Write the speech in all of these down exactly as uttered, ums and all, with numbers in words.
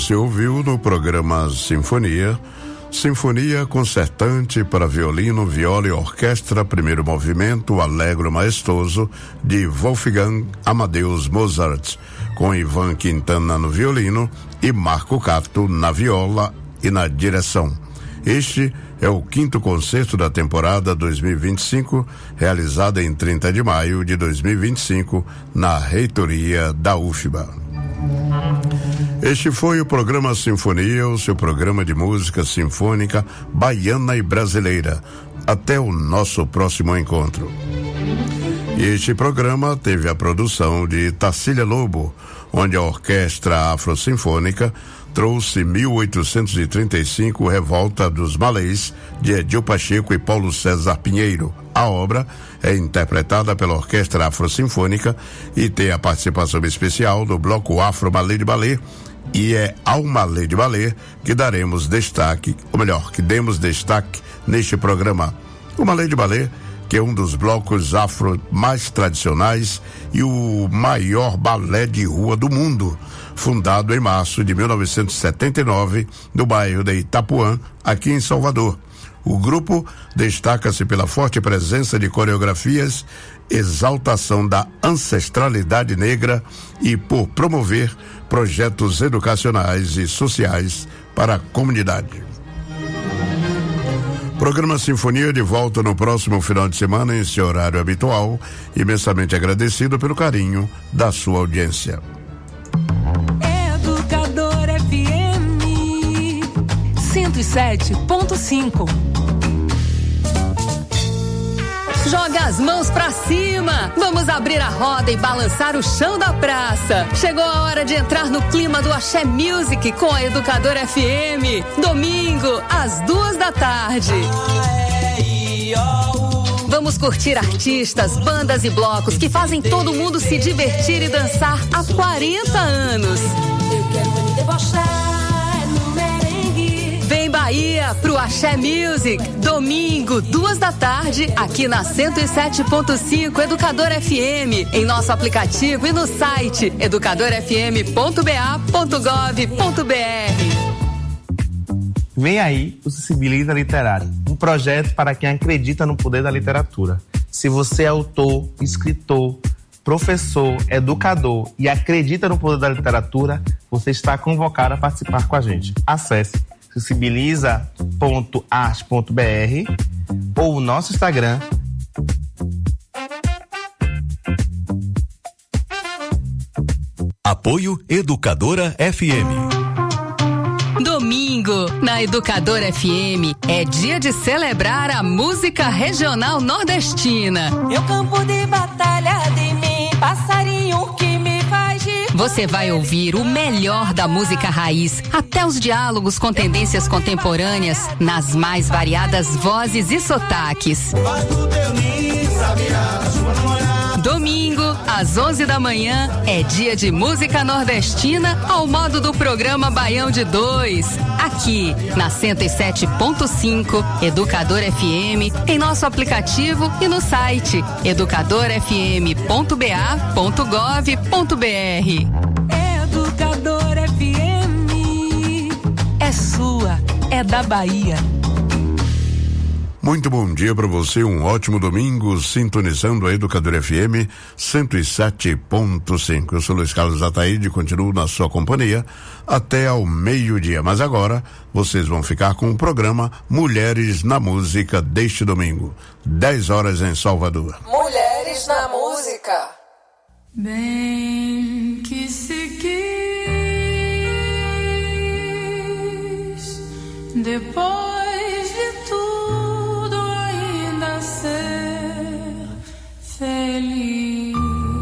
Você ouviu no programa Sinfonia, Sinfonia Concertante para Violino, Viola e Orquestra, primeiro movimento, Allegro Maestoso, de Wolfgang Amadeus Mozart, com Ivan Quintana no violino e Marco Cato na viola e na direção. Este é o quinto concerto da temporada dois mil e vinte e cinco, realizada em trinta de maio de dois mil e vinte e cinco, na reitoria da U F B A. Este foi o programa Sinfonia, o seu programa de música sinfônica baiana e brasileira. Até o nosso próximo encontro. E este programa teve a produção de Tarsília Lobo, onde a Orquestra Afro-Sinfônica trouxe mil oitocentos e trinta e cinco Revolta dos Malês, de Edil Pacheco e Paulo César Pinheiro. A obra é interpretada pela Orquestra Afro-Sinfônica e tem a participação especial do Bloco Afro Malê de Ballet, e é ao Malê de Ballet que daremos destaque, ou melhor, que demos destaque neste programa. O Malê de Ballet, que é um dos blocos afro mais tradicionais e o maior balé de rua do mundo, fundado em março de mil novecentos e setenta e nove, no bairro de Itapuã, aqui em Salvador. O grupo destaca-se pela forte presença de coreografias, exaltação da ancestralidade negra e por promover projetos educacionais e sociais para a comunidade. Programa Sinfonia de volta no próximo final de semana em seu horário habitual, imensamente agradecido pelo carinho da sua audiência. Educador F M cento e sete ponto cinco. Joga as mãos pra cima, vamos abrir a roda e balançar o chão da praça. Chegou a hora de entrar no clima do Axé Music com a Educadora F M. Domingo, às duas da tarde. Vamos curtir artistas, bandas e blocos que fazem todo mundo se divertir e dançar há quarenta anos. Eu quero me debochar no merengue. Vem Bahia pro Axé Music, domingo, duas da tarde, aqui na cento e sete ponto cinco Educadora F M, em nosso aplicativo e no site educador f m ponto b a ponto gov ponto b r. Vem aí o Sensibiliza Literário, um projeto para quem acredita no poder da literatura. Se você é autor, escritor, professor, educador e acredita no poder da literatura, você está convocado a participar com a gente. Acesse sensibiliza ponto arte ponto b r ou o nosso Instagram. Apoio Educadora F M. Domingo, na Educadora F M, é dia de celebrar a música regional nordestina. Meu campo de batalha de mim, passarinho que me faz rir. Você vai ouvir o melhor da música raiz, até os diálogos com tendências contemporâneas, nas mais variadas vozes e sotaques. Domingo, às onze da manhã, é dia de música nordestina ao modo do programa Baião de Dois. Aqui, na cento e sete ponto cinco, Educador F M, em nosso aplicativo e no site educador f m ponto b a ponto gov ponto b r. Educador F M é sua, é da Bahia. Muito bom dia para você, um ótimo domingo, sintonizando a Educadora F M cento e sete ponto cinco. Eu sou Luiz Carlos Ataíde, continuo na sua companhia até ao meio-dia. Mas agora vocês vão ficar com o programa Mulheres na Música deste domingo, dez horas em Salvador. Mulheres na Música. Bem que se quis, depois de tudo ainda ser feliz,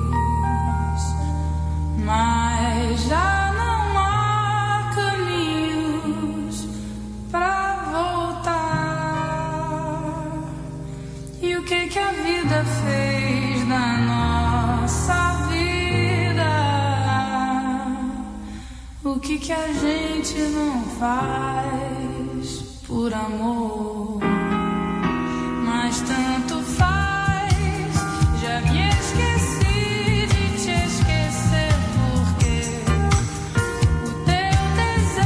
mas já não há caminhos pra voltar. E o que que a vida fez na nossa vida? O que que a gente não faz por amor? Mas tanto faz, já me esqueci de te esquecer, porque o teu desejo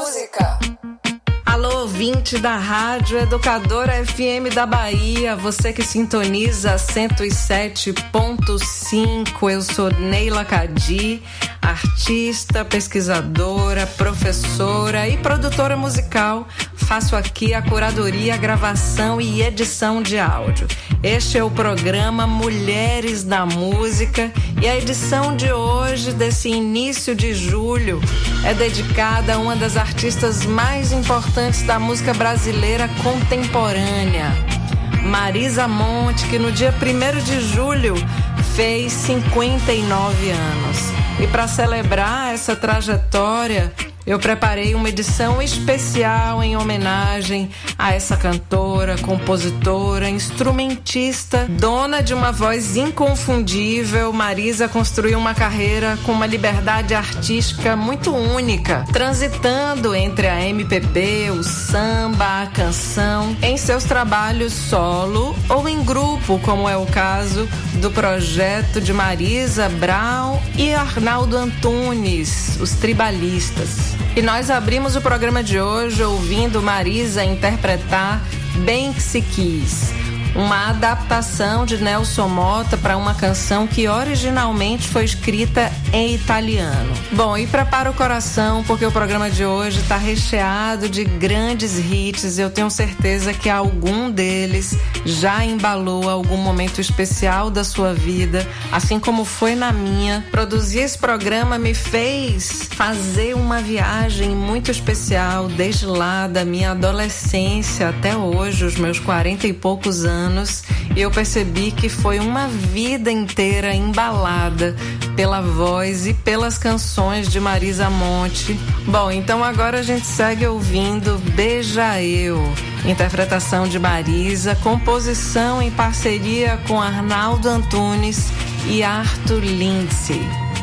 música. Alô, ouvinte da Rádio Educadora F M da Bahia, você que sintoniza cento e sete ponto cinco, eu sou Neila Cadi, artista, pesquisadora, professora e produtora musical. Faço aqui a curadoria, a gravação e edição de áudio. Este é o programa Mulheres da Música e a edição de hoje, desse início de julho, é dedicada a uma das artistas mais importantes da música brasileira contemporânea, Marisa Monte, que no dia primeiro de julho fez cinquenta e nove anos. E para celebrar essa trajetória, eu preparei uma edição especial em homenagem a essa cantora, compositora, instrumentista, dona de uma voz inconfundível. Marisa construiu uma carreira com uma liberdade artística muito única, transitando entre a M P B, o samba, a canção, em seus trabalhos solo ou em grupo, como é o caso do projeto de Marisa Brown e Arnaldo Antunes, os Tribalistas. E nós abrimos o programa de hoje ouvindo Marisa interpretar Bem Que Se Quis, uma adaptação de Nelson Motta para uma canção que originalmente foi escrita em italiano. Bom, e prepara o coração, porque o programa de hoje está recheado de grandes hits. Eu tenho certeza que algum deles já embalou algum momento especial da sua vida, assim como foi na minha. Produzir esse programa me fez fazer uma viagem muito especial, desde lá da minha adolescência até hoje, os meus quarenta e poucos anos, e eu percebi que foi uma vida inteira embalada pela voz e pelas canções de Marisa Monte. Bom, então agora a gente segue ouvindo Beija Eu, interpretação de Marisa, composição em parceria com Arnaldo Antunes e Arthur Lindsay.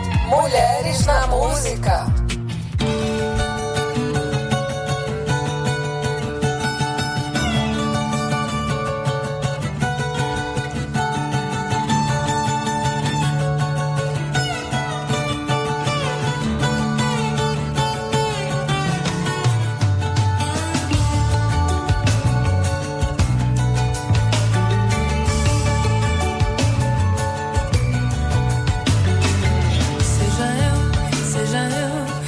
Mulheres na Música. Seja eu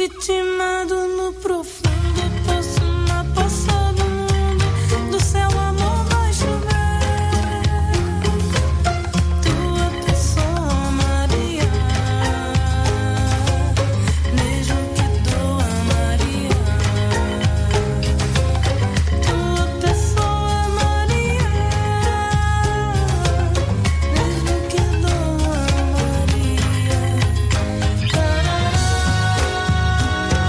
Vitimado no profundo, poço na poça do mundo, do céu amor vai chover. Tua pessoa, Maria, mesmo que doa, Maria. Tua pessoa, Maria, mesmo que doa, Maria.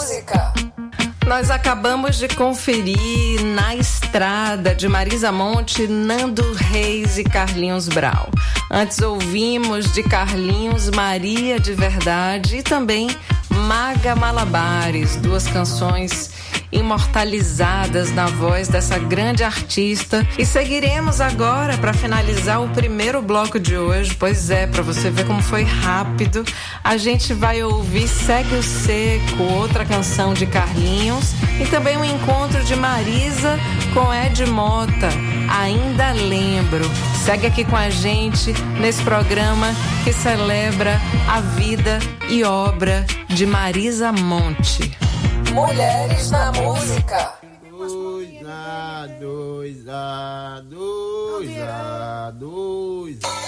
música. Nós acabamos de conferir Na Estrada, de Marisa Monte, Nando Reis e Carlinhos Brau. Antes ouvimos de Carlinhos Maria de Verdade e também Maga Malabares, duas canções imortalizadas na voz dessa grande artista. E seguiremos agora para finalizar o primeiro bloco de hoje. Pois é, para você ver como foi rápido, a gente vai ouvir Segue o Seco, outra canção de Carlinhos, e também um encontro de Marisa com Ed Mota, Ainda Lembro. Segue aqui com a gente nesse programa que celebra a vida e obra de Marisa Monte. Mulheres na música. Dois a dois a dois a dois a.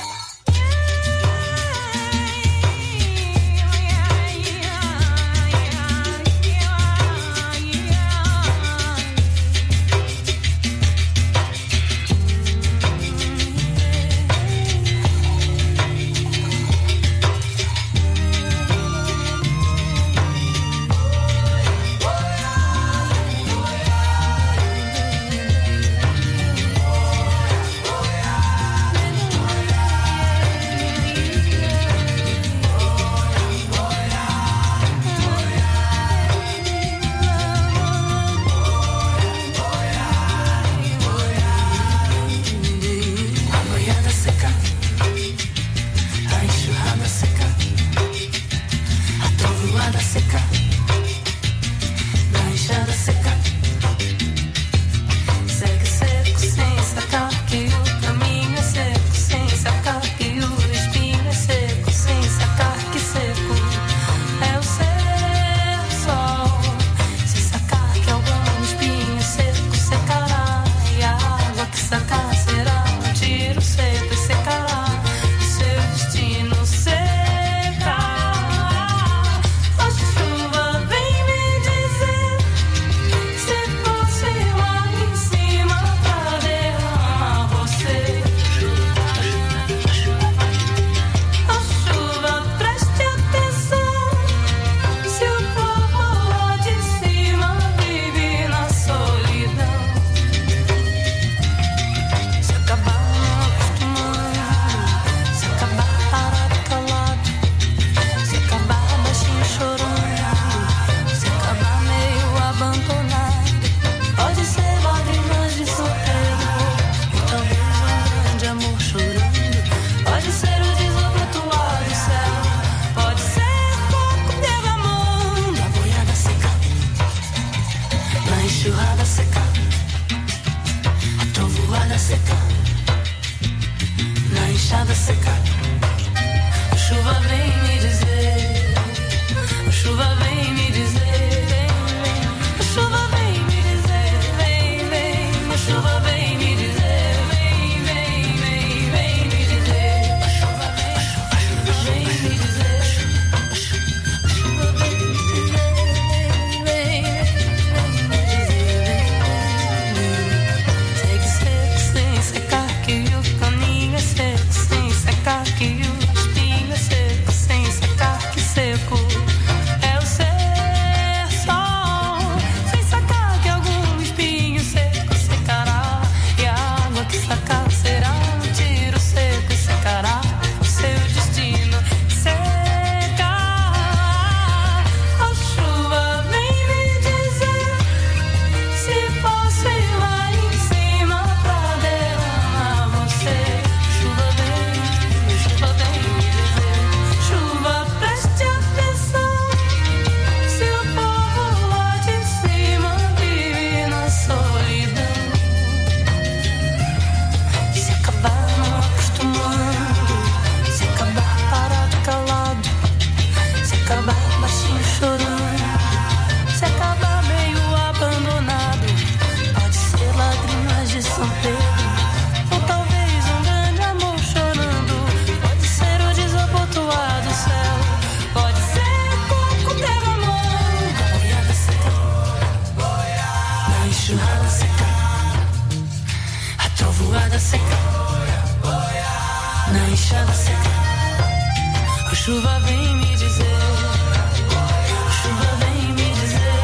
Chuva vem me dizer, chuva vem me dizer.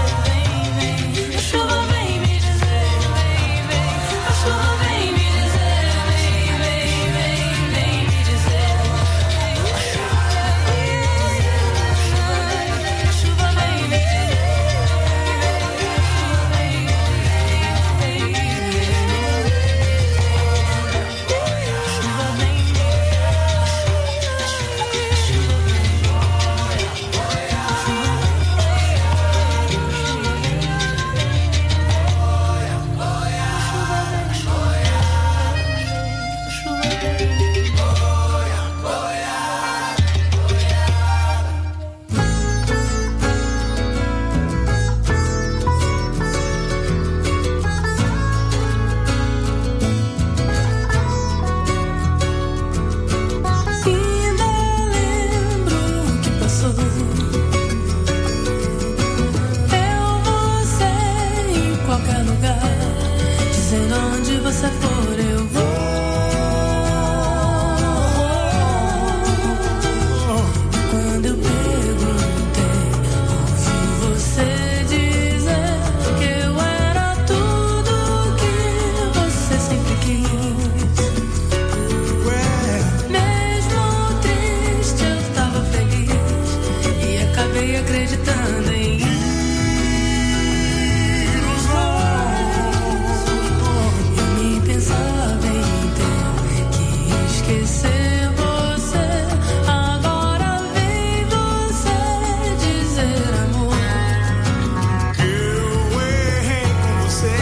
esquecer você. Agora vem você dizer, amor, eu errei com você.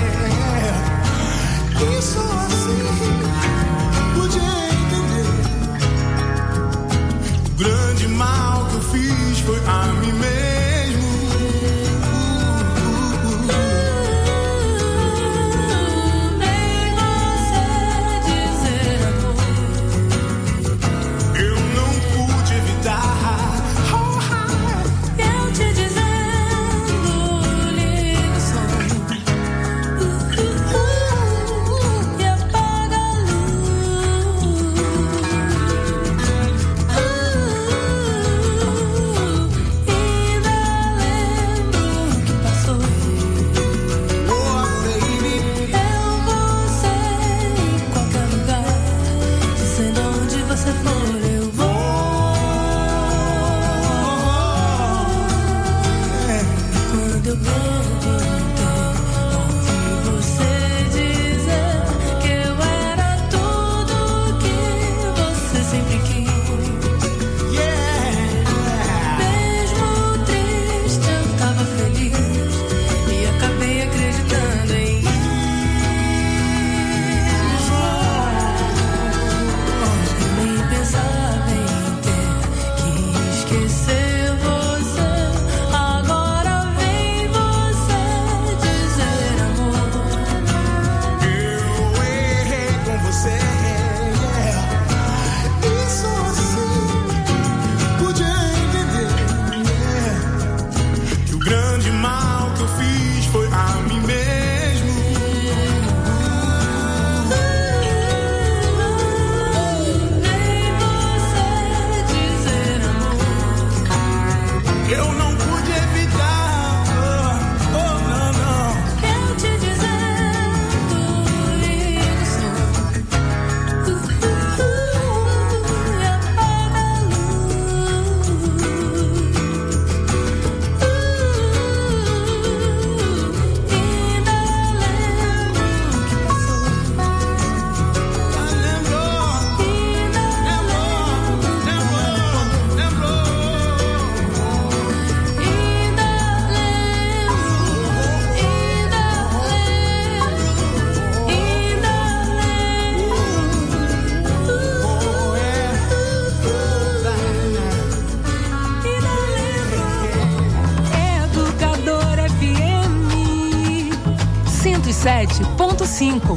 Isso assim podia entender. O grande mal que eu fiz foi a mim mesmo. sete ponto cinco.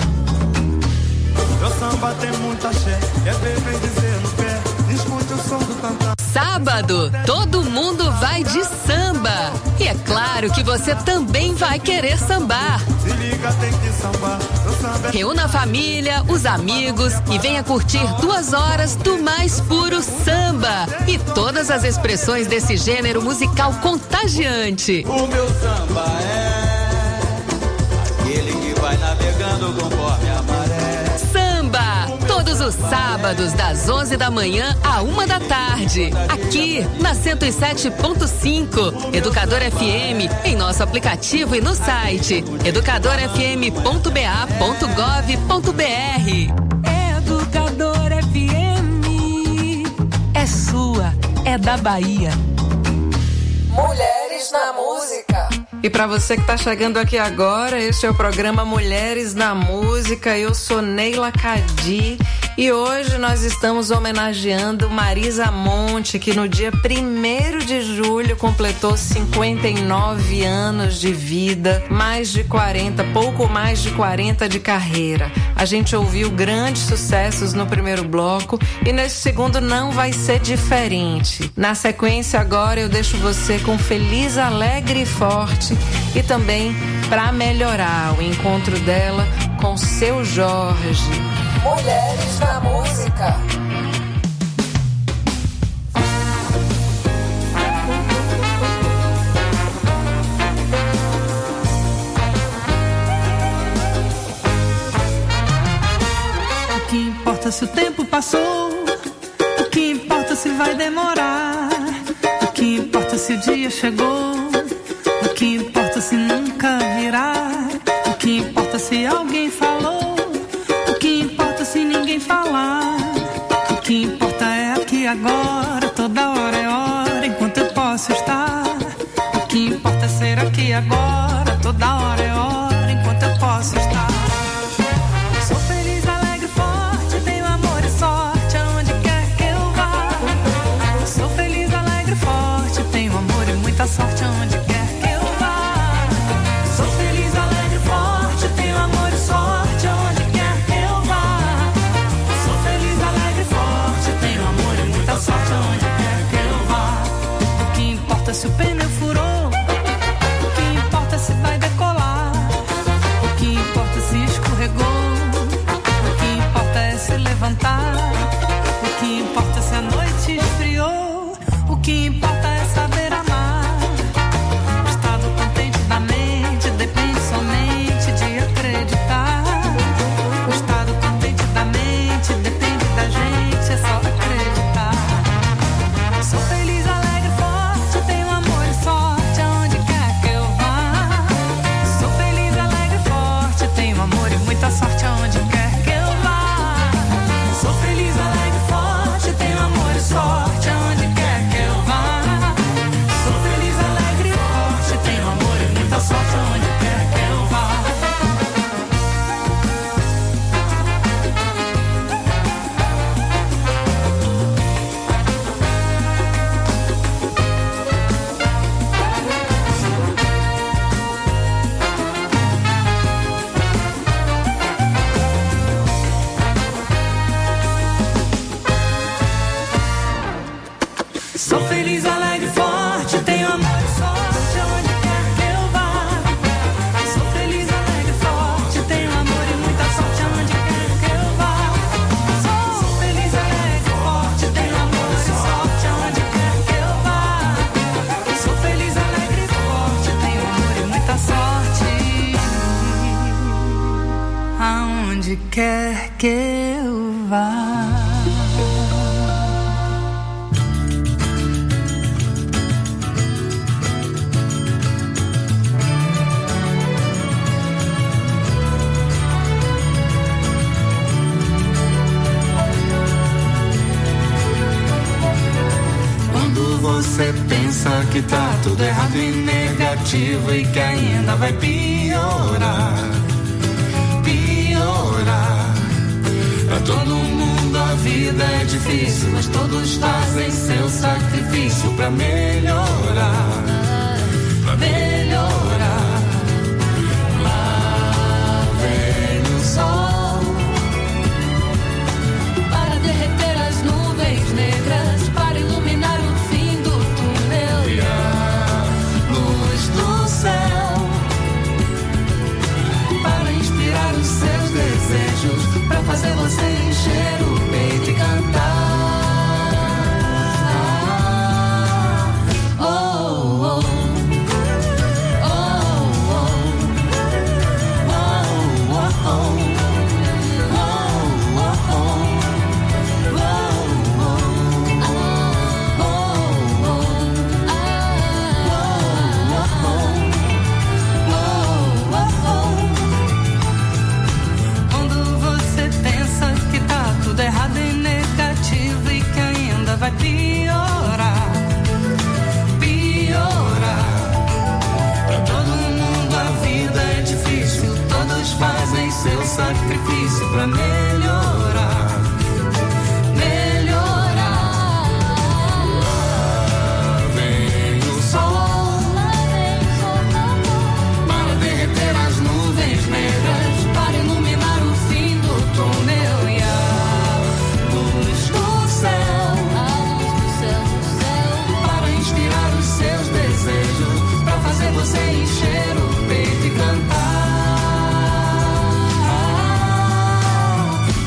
Meu samba tem muita axé, é ver bem dizer no pé, escute o som do tantã. Sábado, todo mundo vai de samba. E é claro que você também vai querer sambar. Se liga, tem que sambar. Samba... Reúna a família, os amigos e venha curtir duas horas do mais puro samba. E todas as expressões desse gênero musical contagiante. O meu samba é aquele que vai navegando conforme a maré. Samba, todos os sábados das onze da manhã à uma da tarde, aqui na cento e sete ponto cinco, Educador F M, em nosso aplicativo e no site educador f m ponto b a ponto gov ponto b r. Educador F M é sua, é da Bahia. Mulheres na Música. E para você que está chegando aqui agora, este é o programa Mulheres na Música. Eu sou Neila Cadi e hoje nós estamos homenageando Marisa Monte, que no dia primeiro de julho completou cinquenta e nove anos de vida, mais de quarenta, pouco mais de quarenta de carreira. A gente ouviu grandes sucessos no primeiro bloco e nesse segundo não vai ser diferente. Na sequência agora eu deixo você com Feliz, Alegre e Forte e também para melhorar o encontro dela com Seu Jorge. Mulheres na Música. O que importa se o tempo passou? O que importa se vai demorar? O que importa se o dia chegou? O que importa se nunca virá? O que importa se alguém falou? O que importa se ninguém falar? aqui agora, toda hora é hora, enquanto eu posso estar. O que importa é ser aqui agora, toda hora é hora, enquanto eu posso estar. Sou feliz, alegre, forte, tenho amor e sorte aonde quer que eu vá. Sou feliz, alegre, forte, tenho amor e muita sorte aonde quer que eu vá. Sou feliz, alegre, forte, tenho amor e sorte aonde quer que eu vá. Sou feliz, alegre, forte, tenho amor e muita sorte aonde quer que eu vá. O que importa se o pneu furou, o que importa se vai decolar, o que importa se escorregou, o que importa é se levantar, o que importa se a noite esfriou, o que importa é saber amar. O estado contente da mente depende somente de acreditar. O estado contente da mente depende da gente, é só acreditar. Sou feliz, alegre, forte, tenho amor e sorte aonde quer que eu vá. Sou feliz, alegre, forte, tenho amor e muita sorte aonde quer que eu vá. Sou feliz, alegre, forte, tenho amor e sorte aonde quer que eu vá. Sou feliz, alegre, forte, tenho amor e muita sorte aonde quer que eu vá. Sou feliz, alegre, forte, tenho amor e sorte aonde quer que eu vá. Sou feliz, alegre, forte, tenho amor e muita sorte aonde quer que eu vá. Sou feliz, alegre, forte, tenho amor e sorte aonde quer que eu vá. Sou feliz, alegre, forte, tenho amor e muita sorte aonde quer que eu vá. Quando você pensa que tá tudo errado e negativo e que ainda vai piorar, piorar. Pra todo mundo a vida é difícil, mas todos fazem seu sacrifício pra melhorar, pra melhorar. Lá vem o sol para derreter as nuvens negras, para iluminar o fim do túnel e a luz do céu, para inspirar os seus desejos, para fazer você encher o peito e cantar. Oh, oh, oh, oh, oh, oh. Errado e negativo e que ainda vai piorar, piorar. Pra todo mundo a vida é difícil, todos fazem seu sacrifício pra melhorar, melhorar. Lá vem o sol para derreter as nuvens negras, para iluminar o fim do túnel e a para inspirar os seus desejos, para fazer você encher o peito e cantar.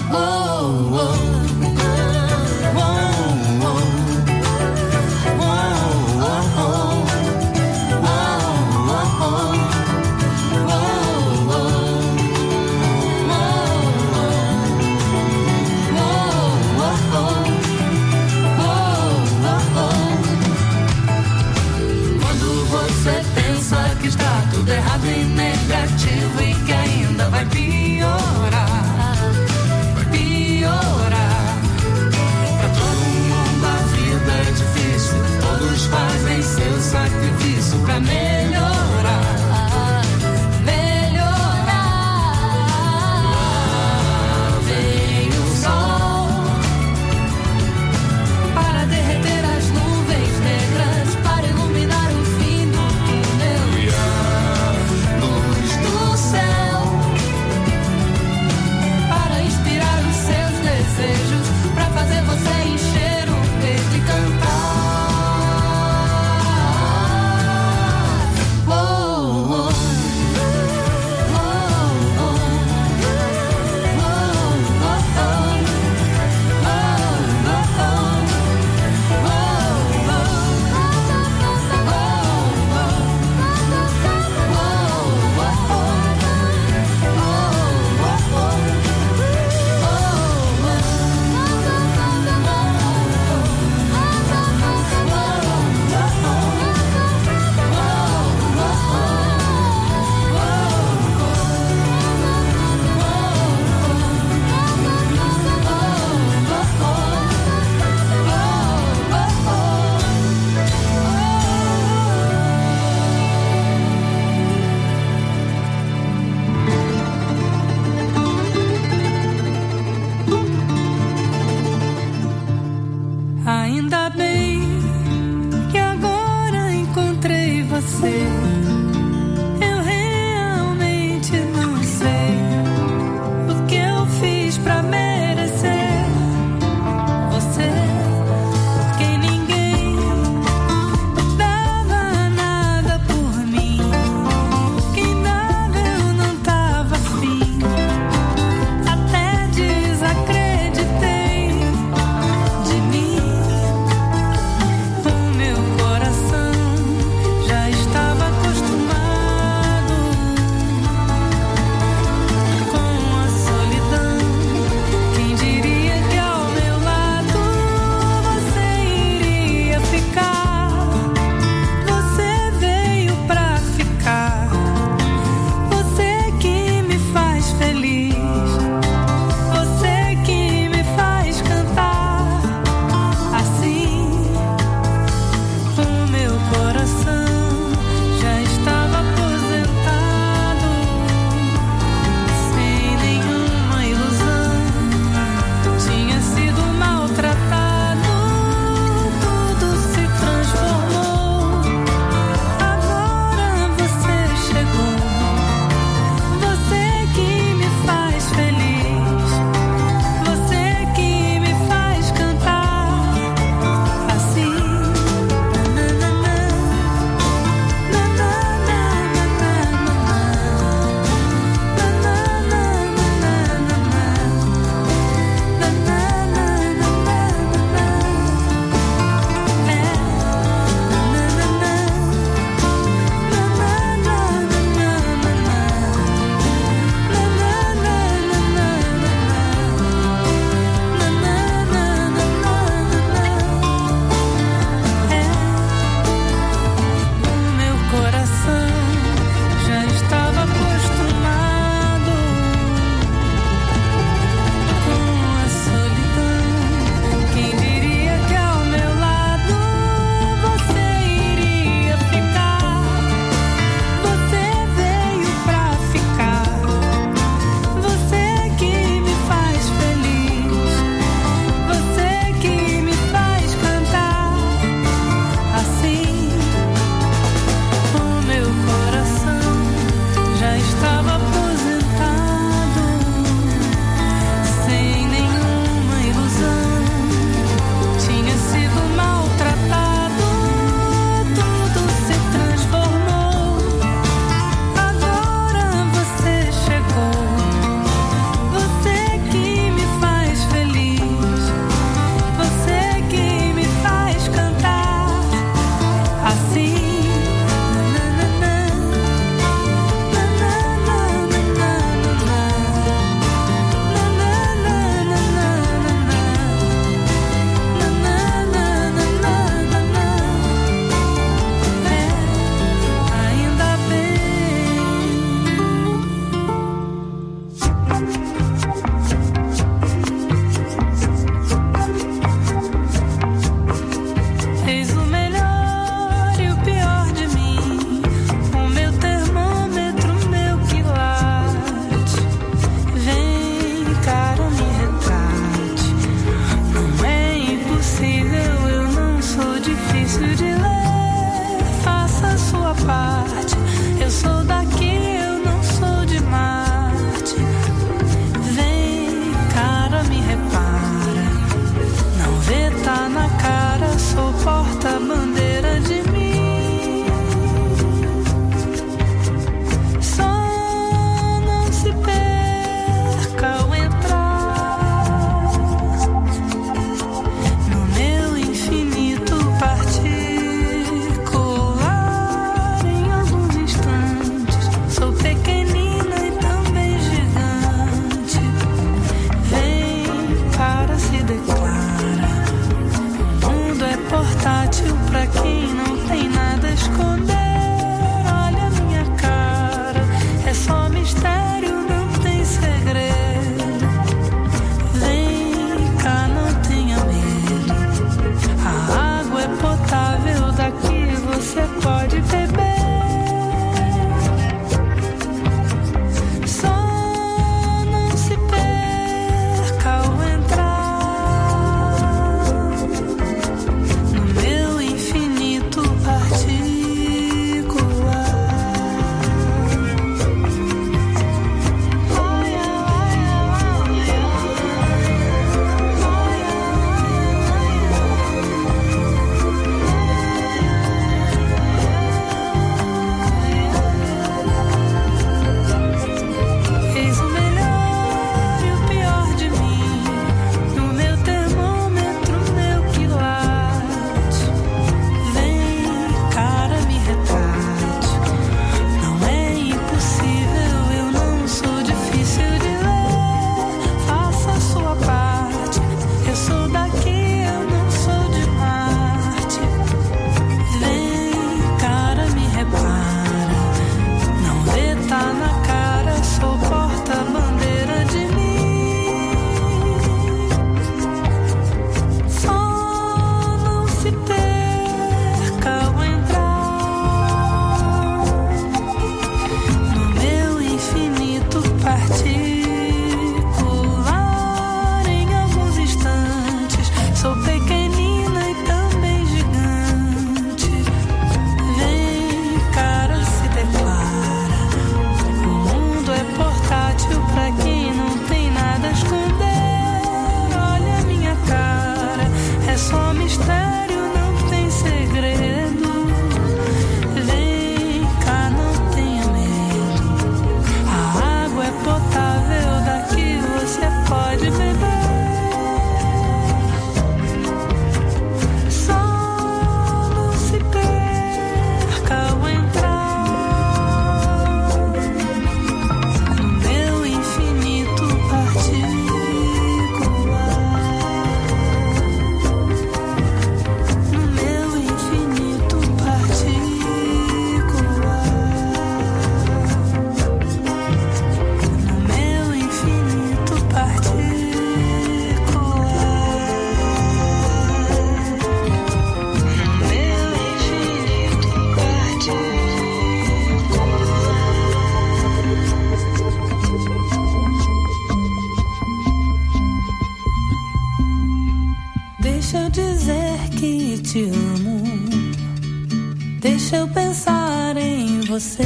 Deixa eu dizer que te amo. Deixa eu pensar em você.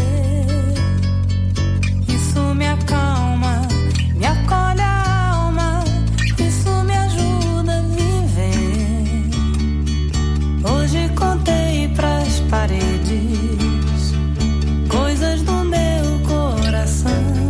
Isso me acalma, me acolhe a alma. Isso me ajuda a viver. Hoje contei pras paredes coisas do meu coração.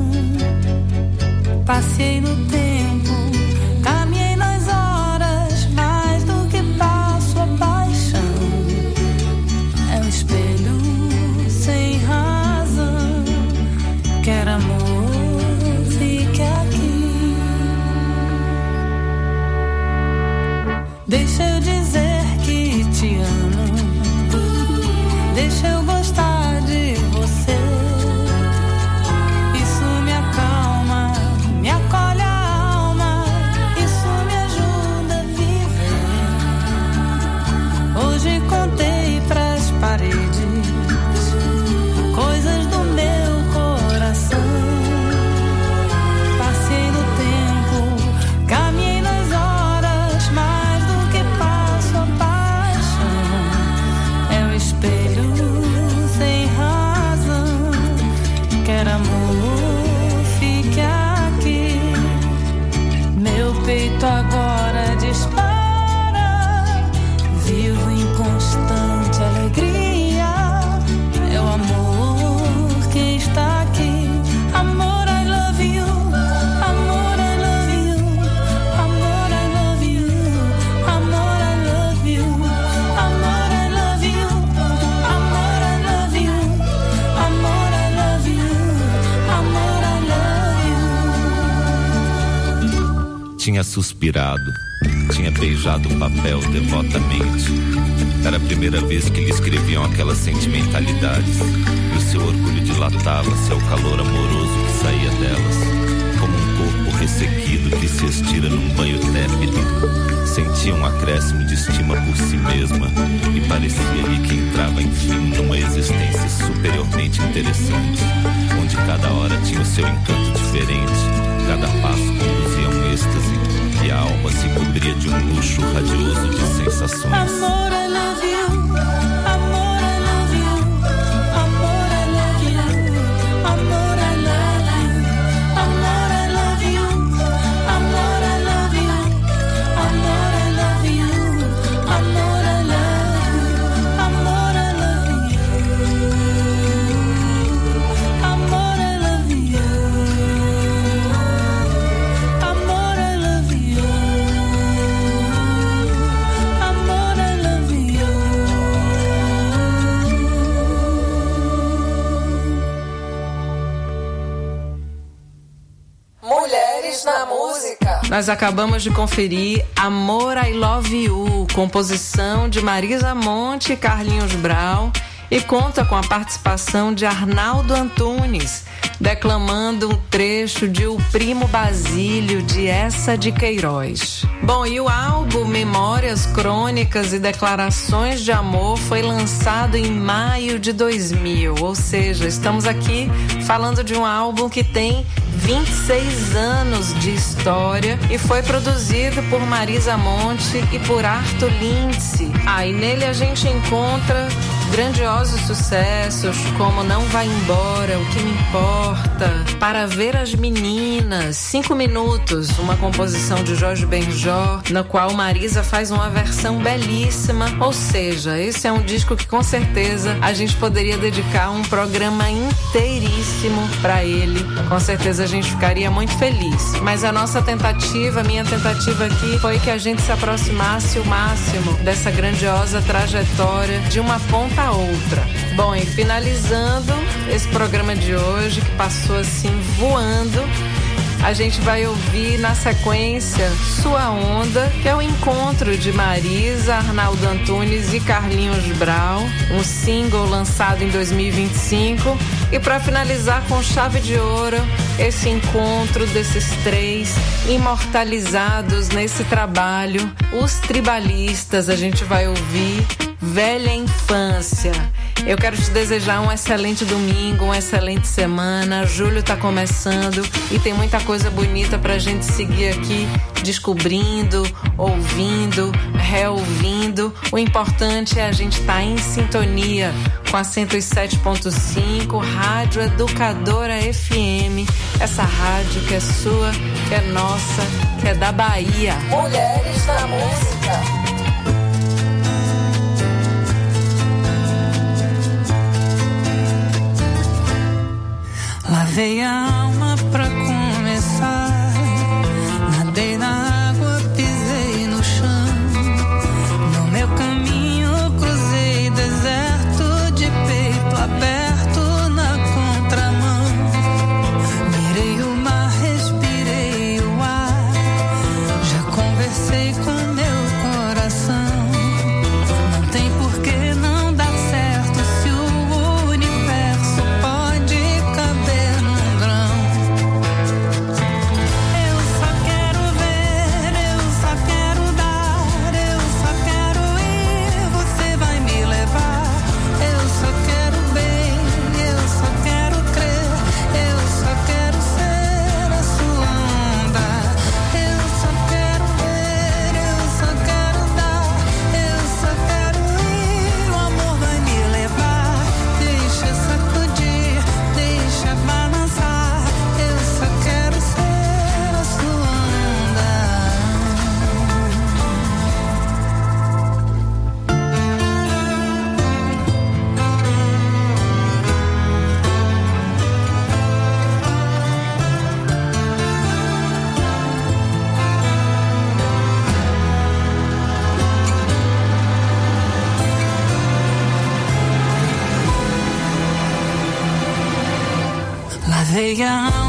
Passei no tempo, caminhei nas horas, mais do que passo a paixão. É um espelho sem razão. Quero amor, fique aqui. Deixa eu dizer que te amo. Deixa eu gostar de você. Isso me acalma, me acolhe a alma. Isso me ajuda a viver. Hoje contei pras paredes coisas do meu coração. Passei no tempo, caminhei nas horas, mais do que passo a paixão. É o espelho sem razão. Quero amor, fique aqui. Meu peito agora dispara. Vivo em constante alegria. É o amor que está aqui. Amor, I love you. Amor, I love you. Amor, I love you. Amor, I love you. Amor, I love you. Amor, I love you. Amor, I love you. Amor, I love you. Tinha suspirado, tinha beijado o papel devotamente. Era a primeira vez que lhe escreviam aquelas sentimentalidades. E o seu orgulho dilatava-se ao calor amoroso que saía delas, como um corpo ressequido que se estira num banho tépido. Sentia um acréscimo de estima por si mesma e parecia-lhe que entrava, enfim, numa existência superiormente interessante, onde cada hora tinha o seu encanto diferente, cada passo conduzia a um êxtase e a alma se cobria de um luxo radioso de sensações. Amor, I love you. Amor, I love you. Amor, I love you. Amor, I love you. Amor, I love you. Amor, I love you. Amor, I love you. Amor, I love you. Amor, I love you. Amor, I love you. Amor, I love you. Amor, I love you. Mulheres na música. Nós acabamos de conferir Amor, I Love You, composição de Marisa Monte e Carlinhos Brau, e conta com a participação de Arnaldo Antunes, declamando um trecho de O Primo Basílio, de Essa de Queiroz. Bom, e o álbum Memórias, Crônicas e Declarações de Amor foi lançado em maio de dois mil, ou seja, estamos aqui falando de um álbum que tem vinte e seis anos de história e foi produzido por Marisa Monte e por Arthur Lindsay. Ah, e nele a gente encontra grandiosos sucessos como Não Vai Embora, O Que Me Importa, Para Ver as Meninas, Cinco Minutos, uma composição de Jorge Benjor, na qual Marisa faz uma versão belíssima. Ou seja, esse é um disco que com certeza a gente poderia dedicar um programa inteiríssimo para ele. Com certeza a gente ficaria muito feliz. Mas a nossa tentativa, a minha tentativa aqui, foi que a gente se aproximasse o máximo dessa grandiosa trajetória de uma ponta a outra. Bom, e finalizando esse programa de hoje, que passou assim voando, a gente vai ouvir na sequência Sua Onda, que é o encontro de Marisa, Arnaldo Antunes e Carlinhos Brau, um single lançado em dois mil e vinte e cinco. E para finalizar com chave de ouro, esse encontro desses três imortalizados nesse trabalho, os tribalistas. A gente vai ouvir Velha Infância. Eu quero te desejar um excelente domingo, uma excelente semana. Julho tá começando e tem muita coisa bonita pra gente seguir aqui, descobrindo, ouvindo, reouvindo. O importante é a gente estar em sintonia com a cento e sete ponto cinco, Rádio Educadora F M. Essa rádio que é sua, que é nossa, que é da Bahia. Mulheres na música. Lavei a alma pra começar, nadei na água, pisei no chão. No meu caminho cruzei deserto de peito aberto na contramão. Mirei o mar, respirei o ar, já conversei com meu coração. Não tem por que não dar certo se o universo pode caber. Lavei a